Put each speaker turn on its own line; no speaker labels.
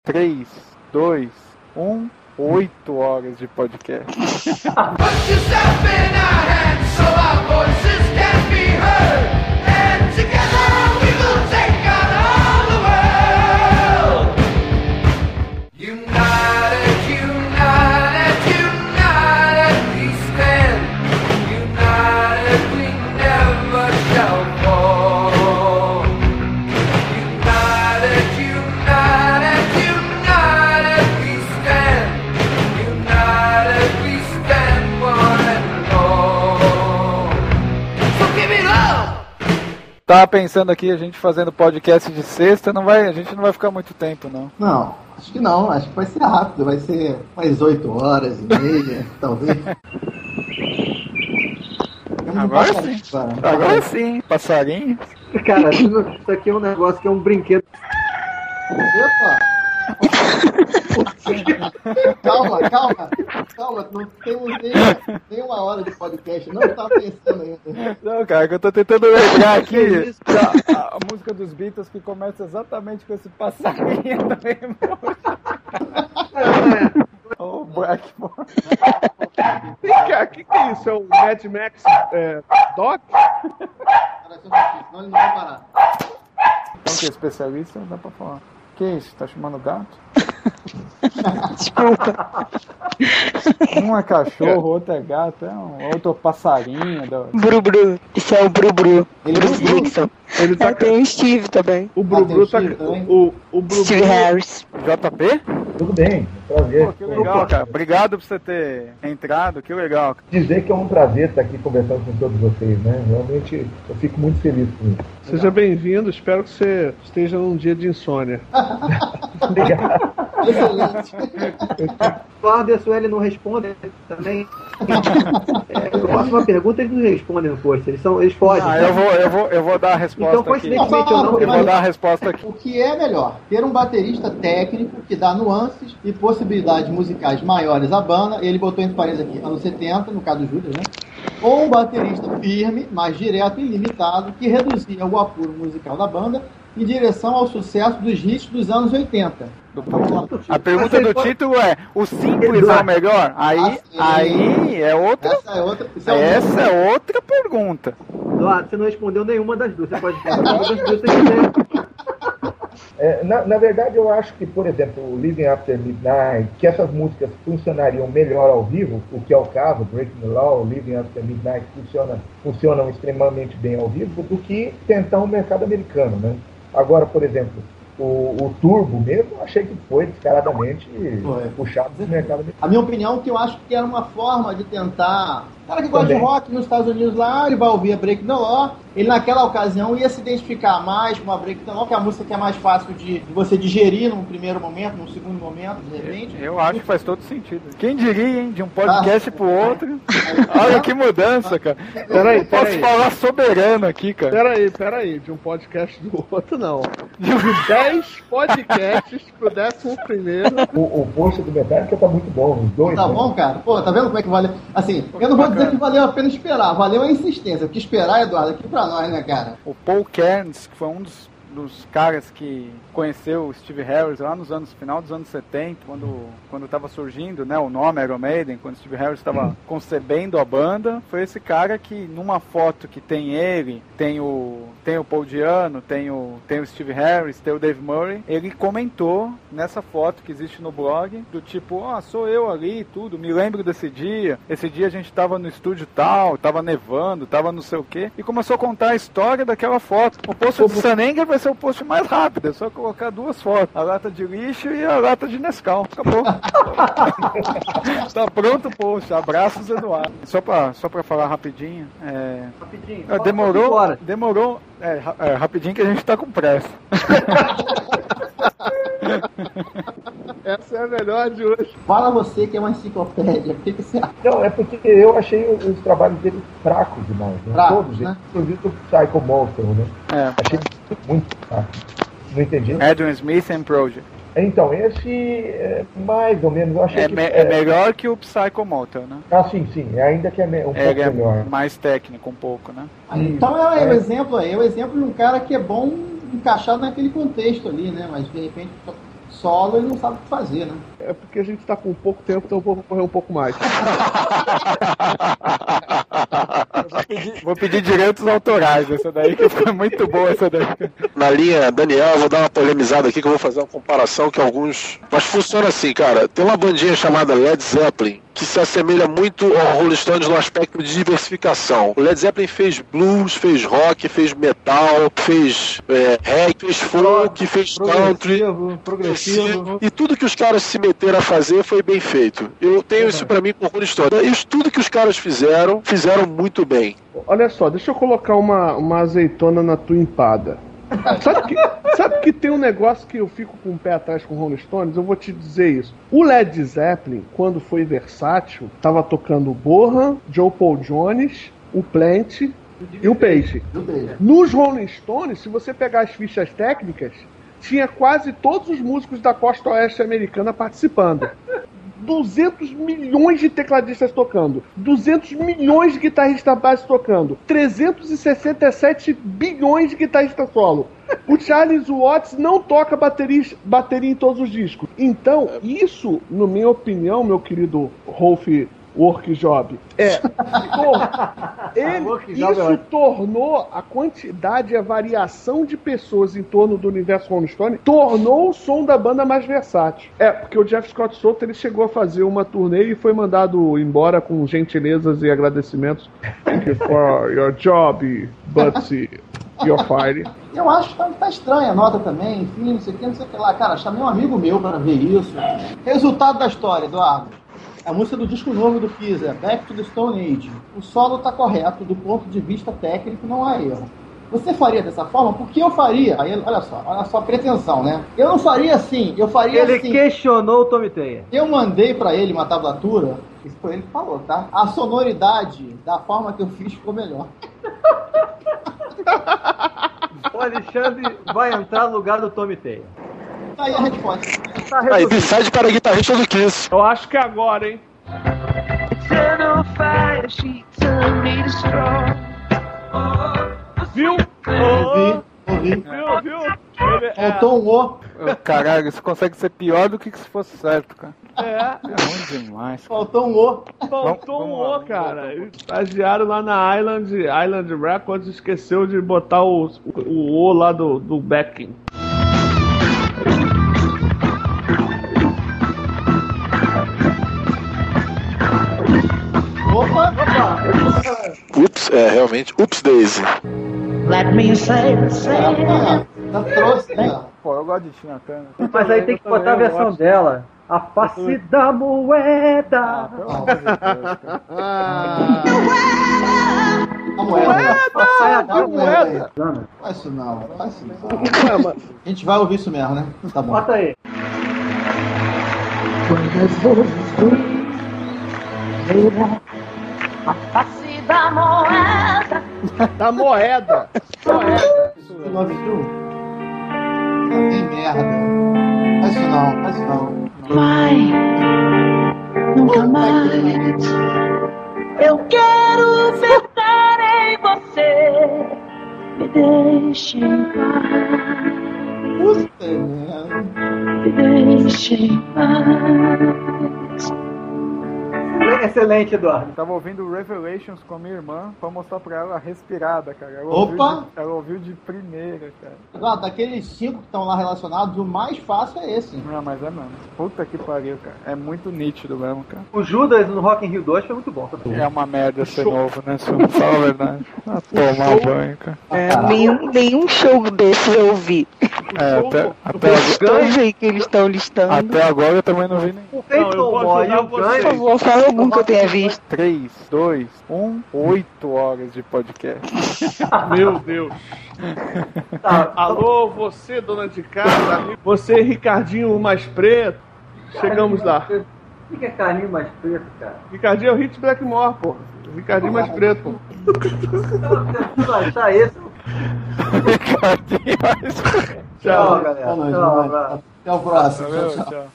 3, 2, 1, 8 horas de podcast. Tava pensando aqui, a gente fazendo podcast de sexta, a gente não vai ficar muito tempo, não.
Não, acho que não. Acho que vai ser rápido. Vai ser mais 8 horas e meia, talvez.
Agora sim, passarinho.
Cara, isso aqui é um negócio que é um brinquedo.
Opa! Calma, não temos nem uma hora de podcast, não estava pensando ainda.
Não, cara, que eu tô tentando lembrar aqui a música dos Beatles que começa exatamente com esse passarinho também. O Blackmore.
O que é isso? É o Mad Max Doc?
Senão ele não vai parar.
Então, que é especialista, não dá pra falar. Que isso? Tá chamando gato?
Desculpa.
Um é cachorro, outro é gato, outro passarinho.
Brubru. Isso é o Brubru. Bruce Dixon.
Ele tá...
Tem o Steve também.
O Brubru tá... O Brubru...
Steve Harris.
JP?
Tudo bem, prazer.
Pô, que legal, cara. Obrigado por você ter entrado, que legal.
Dizer que é um prazer estar aqui conversando com todos vocês, né? Realmente eu fico muito feliz com isso.
Seja bem-vindo, espero que você esteja num dia de insônia.
Obrigado.
Excelente.
Eduardo e a Sueli não respondem também. Eu faço uma pergunta e eles não respondem no post. Eles fogem.
Eu vou dar a resposta
então,
aqui.
coincidentemente ou não,
Eu vou dar a resposta aqui.
O que é melhor? Ter um baterista técnico que dá nuances e possibilidades musicais maiores à banda. Ele botou entre parênteses aqui, anos 70, no caso do Judas, né? Ou um baterista firme, mais direto e limitado, que reduzia o apuro musical da banda em direção ao sucesso dos hits dos anos 80.
A pergunta do título é: o simples é o melhor? Aí é outra. Essa é outra pergunta.
Eduardo, você não respondeu nenhuma das duas. Você pode responder das duas se quiser.
Na verdade, eu acho que, por exemplo, o Living After Midnight, que essas músicas funcionariam melhor ao vivo, o que é o caso, Breaking the Law, Living After Midnight funcionam extremamente bem ao vivo, do que tentar um mercado americano, né? Agora, por exemplo, o Turbo mesmo, achei que foi descaradamente puxado do mercado americano.
A minha opinião é que eu acho que era uma forma de tentar... O cara que gosta de rock nos Estados Unidos lá, ele vai ouvir a Breaking the Law, ele naquela ocasião ia se identificar mais com a Breaking the Law, que é a música que é mais fácil de você digerir num primeiro momento, num segundo momento, de repente.
Eu acho que faz todo sentido. Quem diria, hein? De um podcast pro outro. Olha que mudança, cara.
Peraí.
Posso falar soberano aqui, cara.
Peraí. De um podcast do outro, não. De 10 podcasts pro 11º.
O post do Metallica tá muito bom, os dois.
Tá bom, cara? Pô, tá vendo como é que valeu? Assim, eu não vou dizer que valeu a pena esperar, valeu a insistência. Porque esperar, Eduardo, aqui pra nós, né, cara?
O Paul Kearns, que foi um dos caras que conheceu o Steve Harris lá final dos anos 70, quando estava surgindo, né, o nome Iron Maiden, quando o Steve Harris estava concebendo a banda, foi esse cara que numa foto que tem ele, tem o Paul Di'Anno, tem o Steve Harris, tem o Dave Murray, ele comentou nessa foto que existe no blog, do tipo, sou eu ali e tudo, me lembro desse dia a gente estava no estúdio tal, estava nevando, estava não sei o que, e começou a contar a história daquela foto. O post do Sanenger vai ser o post mais rápido, é só colocar duas fotos, a lata de lixo e a lata de Nescau, acabou. Tá pronto o post, abraços, Eduardo. Só pra falar rapidinho,
Rapidinho.
Demorou, rapidinho que a gente tá com pressa.
Essa é a melhor de hoje.
Fala você que é uma enciclopédia, o que você acha?
Não, é porque eu achei os trabalhos dele fracos demais, né?
Fracos,
Todos,
né?
inclusive o Psycho Monster, né? Achei muito fraco. Não entendi.
Adrian Smith and Project.
Então, esse mais ou menos, eu achei
é melhor que o Psycho Motor, né?
Sim, ainda que é um pouco melhor.
Mais técnico um pouco, né?
Então é o exemplo de um cara que é bom encaixado naquele contexto ali, né? Mas de repente Solo ele não sabe o que fazer, né?
É porque a gente tá com pouco tempo, então vou correr um pouco mais.
Vou pedir direitos autorais, essa daí que foi muito boa, essa daí.
Na linha Daniel, eu vou dar uma polemizada aqui que eu vou fazer uma comparação que alguns... Mas funciona assim, cara. Tem uma bandinha chamada Led Zeppelin que se assemelha muito ao Rolling Stones no aspecto de diversificação. O Led Zeppelin fez blues, fez rock, fez metal, fez reggae, fez folk, fez country,
progressivo.
e tudo que os caras se meteram a fazer foi bem feito. Eu tenho isso pra mim com o Rolling Stones. E tudo que os caras fizeram muito bem.
Olha só, deixa eu colocar uma azeitona na tua empada. Sabe que tem um negócio que eu fico com o pé atrás com o Rolling Stones? Eu vou te dizer isso. O Led Zeppelin, quando foi versátil, tava tocando o Bonham, Joe Paul Jones, o Plant e o Page. Nos Rolling Stones, se você pegar as fichas técnicas, tinha quase todos os músicos da costa oeste americana participando. 200 milhões de tecladistas tocando, 200 milhões de guitarristas base tocando, 367 bilhões de guitarristas solo. O Charles Watts não toca bateria em todos os discos. Então, isso, na minha opinião, meu querido Rolf Workjob, isso tornou a quantidade e a variação de pessoas em torno do universo Rolling Stone, tornou o som da banda mais versátil. Porque o Jeff Scott Soto, ele chegou a fazer uma turnê e foi mandado embora com gentilezas e agradecimentos. Thank you for your job, Butsy, you're fired.
Eu acho que tá estranha a nota também, enfim, não sei o que lá. Cara, chamei um amigo meu para ver isso. Resultado da história, Eduardo. A música do disco novo do Kiss é Back to the Stone Age. O solo está correto, do ponto de vista técnico não há erro. Você faria dessa forma? Porque eu faria. Aí, olha só a pretensão, né? Eu não faria assim, eu faria assim.
Ele questionou o Tommy Thayer.
Eu mandei para ele uma tablatura, isso foi ele que falou, tá? A sonoridade da forma que eu fiz ficou melhor.
O Alexandre vai entrar no lugar do Tommy Thayer.
Aí a resposta.
Aí, Bisside para guitarrista do Kiss.
Eu acho que é agora, hein? Viu?
Ouvi.
Viu?
Faltou um O.
Caralho, isso consegue ser pior do que se fosse certo, cara.
É
ruim demais.
Faltou um O.
Faltou um O, cara. O estagiário lá na Island Records esqueceu de botar o O lá do backing.
Opa!
Ups, realmente. Ups Daisy.
Let me say the same.
Já trouxe, né?
Pô, eu gosto de Tina Turner.
Mas aí tem que botar a versão dela. A face da moeda.
Pelo amor de Deus, cara.
A moeda.
A moeda.
Faz isso não. A gente vai ouvir isso mesmo, né? Tá bom.
Bota aí.
A face da moeda.
Da moeda.
Isso do 91? Tem merda. Faz isso não.
Vai, nunca mais. Eu quero ficar em você. Me deixe em paz.
Puta merda.
Me deixe em paz.
Excelente, Eduardo.
Eu tava ouvindo Revelations com a minha irmã pra mostrar pra ela a respirada, cara. Ela ouviu de primeira, cara.
Eduardo, daqueles 5 que estão lá relacionados, o mais fácil é esse.
Não, mas é mesmo. Puta que pariu, cara. É muito nítido mesmo, cara.
O Judas no Rock in Rio 2 foi muito bom.
É uma merda ser novo, né? Se eu falar a verdade. Tomar banho, cara.
Nenhum show desse eu vi. Eu vi que eles estão listando.
Até agora eu também não vi nem.
O Peyton Boy e o
Por favor, fala algum que eu tenha visto.
3, 2, 1, 8 horas de podcast.
Meu Deus. Alô, você, dona de casa, você, Ricardinho mais preto. Chegamos lá.
O que é Carlinho mais preto, cara?
Ricardinho é o Hit Blackmore, pô. Ricardinho mais preto, pô.
Tu vai achar esse?
Ricardinho mais preto.
Tchau, galera.
Até o próximo. Tchau.